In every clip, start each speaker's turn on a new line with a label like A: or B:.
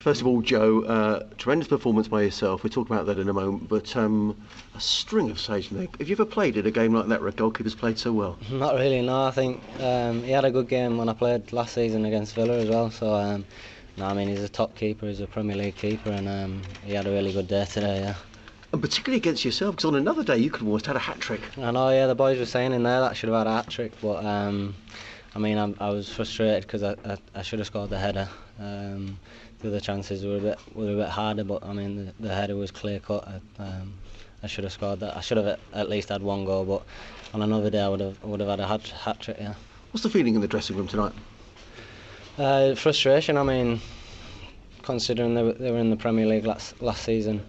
A: First of all, Joe, tremendous performance by yourself. We'll talk about that in a moment, but a string of saves. Have you ever played in a game like that where a goalkeeper's played so well?
B: Not really, no. I think he had a good game when I played last season against Villa as well. So, no, I mean, he's a top keeper, he's a Premier League keeper, and he had a really good day today, yeah.
A: And particularly against yourself, because on another day you could have almost had a hat-trick.
B: I know, yeah, the boys were saying in there that I should have had a hat-trick, but I mean, I was frustrated because I should have scored the header. The other chances were a bit harder, but I mean the header was clear cut. I should have scored that. I should have at least had one goal, but on another day I would have had a hat trick. Yeah.
A: What's the feeling in the dressing room tonight?
B: Frustration. I mean, considering they were in the Premier League last season,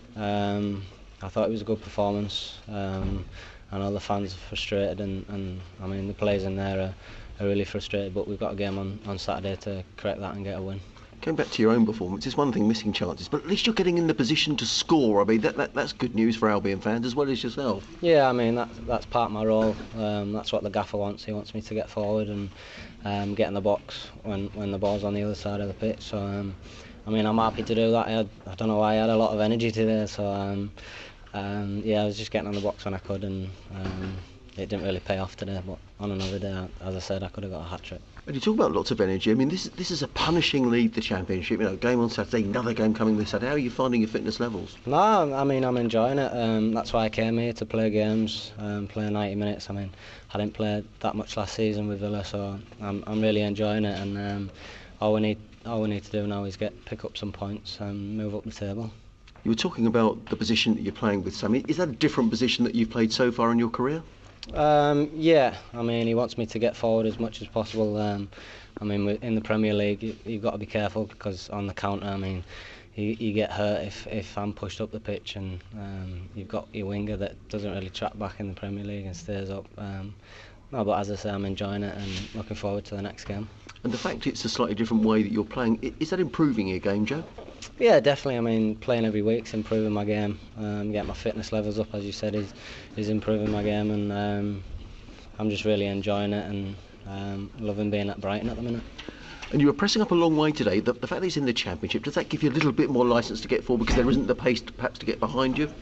B: I thought it was a good performance. I know the fans are frustrated, and I mean the players in there are really frustrated. But we've got a game on Saturday to correct that and get a win.
A: Going back to your own performance, it's one thing missing chances, but at least you're getting in the position to score. I mean, that's good news for Albion fans as well as yourself.
B: Yeah, I mean that's part of my role. That's what the gaffer wants. He wants me to get forward and get in the box when the ball's on the other side of the pitch. So I mean, I'm happy to do that. I don't know why I had a lot of energy today. So yeah, I was just getting on the box when I could, and it didn't really pay off today. But on another day, as I said, I could have got a hat trick.
A: And you talk about lots of energy. I mean, this is a punishing league, the Championship. You know, game on Saturday, another game coming this Saturday. How are you finding your fitness levels?
B: No, I mean, I'm enjoying it. That's why I came here, to play games, play 90 minutes. I mean, I didn't play that much last season with Villa, so I'm really enjoying it. And all we need to do now is pick up some points and move up the table.
A: You were talking about the position that you're playing with Sammy. Is that a different position that you've played so far in your career?
B: Yeah, I mean, he wants me to get forward as much as possible. I mean, in the Premier League, you've got to be careful because on the counter, I mean, you get hurt if I'm pushed up the pitch, and you've got your winger that doesn't really track back in the Premier League and stays up. No, but as I say, I'm enjoying it and looking forward to the next game.
A: And the fact it's a slightly different way that you're playing, is that improving your game, Joe?
B: Yeah, definitely. I mean, playing every week's improving my game. Getting my fitness levels up, as you said, is improving my game, and I'm just really enjoying it and loving being at Brighton at the minute.
A: And you were pressing up a long way today. The fact that it's in the Championship, does that give you a little bit more licence to get forward because there isn't the pace perhaps to get behind you?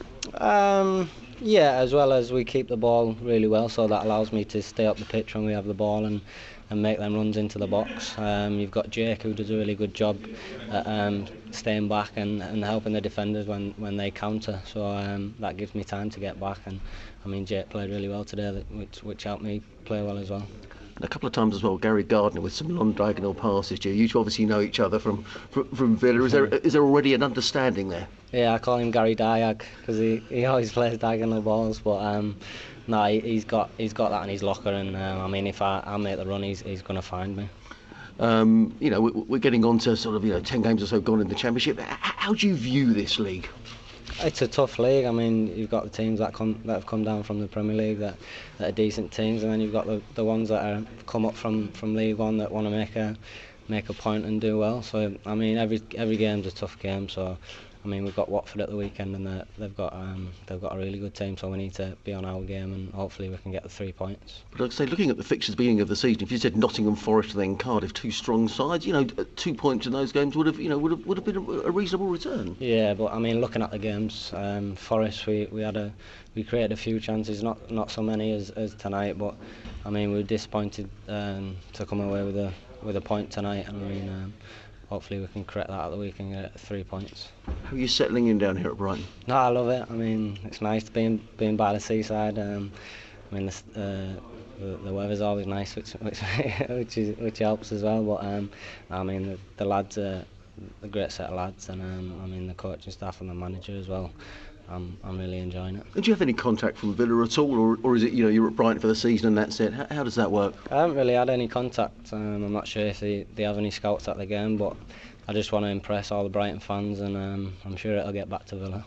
B: Yeah, as well as we keep the ball really well, so that allows me to stay up the pitch when we have the ball and make them runs into the box. You've got Jake, who does a really good job at staying back and helping the defenders when they counter, so that gives me time to get back. And I mean, Jake played really well today, which helped me play well as well.
A: And a couple of times as well, Gary Gardner with some non-diagonal passes. You two obviously know each other from Villa. Is there already an understanding there?
B: Yeah, I call him Gary Diag because he always plays diagonal balls, but no, he's got that in his locker, and I mean, if I make the run, he's going to find me.
A: You know, we're getting on to sort of 10 games or so gone in the Championship. How do you view this league?
B: It's a tough league. I mean, you've got the teams that have come down from the Premier League that are decent teams, and then you've got the ones that are come up from League One that want to make a point and do well. So I mean, every game's a tough game. So I mean, we've got Watford at the weekend, and they've got a really good team. So we need to be on our game, and hopefully we can get the 3 points.
A: But like I say, looking at the fixtures beginning of the season, if you said Nottingham Forest then Cardiff, two strong sides, 2 points in those games would have been a reasonable return.
B: Yeah, but I mean, looking at the games, Forest we created a few chances, not so many as tonight, but I mean, we were disappointed to come away with a point tonight, and I mean, hopefully we can correct that at the weekend and get 3 points.
A: How are you settling in down here at Brighton?
B: No, I love it. I mean, it's nice being by the seaside. I mean, the weather's always nice, which helps as well. But I mean, the lads are a great set of lads, and I mean, the coaching staff and the manager as well. I'm really enjoying it.
A: And do you have any contact from Villa at all, or is it you're at Brighton for the season and that's it? How does that work?
B: I haven't really had any contact. I'm not sure if they have any scouts at the game, but I just want to impress all the Brighton fans, and I'm sure it'll get back to Villa.